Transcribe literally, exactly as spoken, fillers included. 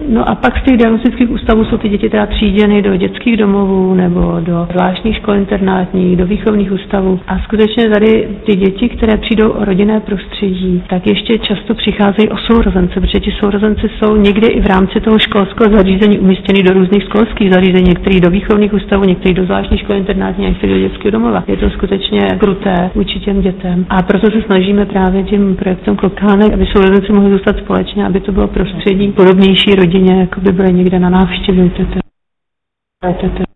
No a pak z těch diagnostických ústavů jsou ty děti teda tříděny do dětských domovů nebo do zvláštních škol internátních, do výchovných ústavů. A skutečně tady ty děti, které přijdou o rodinné prostředí, tak ještě často přicházejí o sourozence, protože ti sourozenci jsou někdy i v rámci toho školského zařízení umístěni do různých školských zařízení, některý do výchovných ústavů, některý do zvláštních škol internátních, některý do dětského domova. Je to skutečně kruté vůči těm dětem. A proto se snažíme právě tím projektem Klokánek, aby sourozenci mohli zůstat společně, aby to bylo prostředí podobnější rodině, jako by byly někde na návštěvě u tete.